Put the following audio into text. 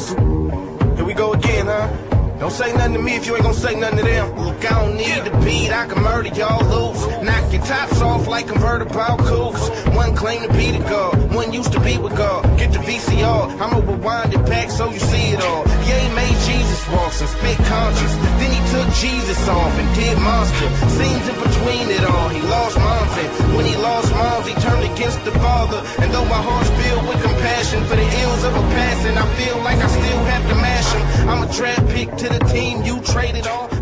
hustle. Here we go again, huh? Don't say nothing to me if you ain't gonna say nothing to them. Look, I don't need the beat, I can murder y'all loose. Knock your tops off like convertible coos. One claim to be the God, one used to be with God. Get the VCR, I'ma rewind it back so you see it all. Yeah, he made Jesus walks and spit conscience. Then he took Jesus off and did monster. Scenes in between it all, he lost moms. And when he lost moms, he turned against the Father. And though my heart's filled with compassion for the ills of a passing, I feel like I still have to mash him. I'm a draft pick to the team you traded on.